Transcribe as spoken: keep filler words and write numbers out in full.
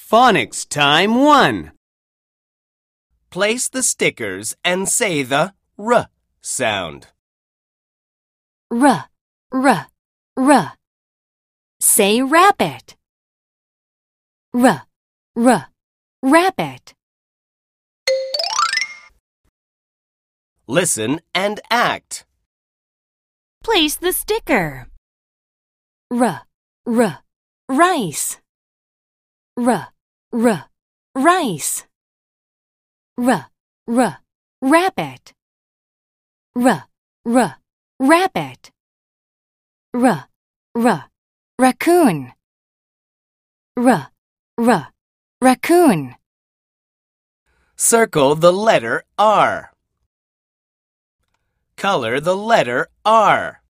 Phonics Time one. Place the stickers and say the R sound. R, R, R. Say rabbit. R, R, rabbit. Listen and act. Place the sticker. R, R, rice. R, R, rice. R, R, rabbit. R, R, rabbit. R, R, raccoon. R, R, raccoon. Circle the letter R. Color the letter R.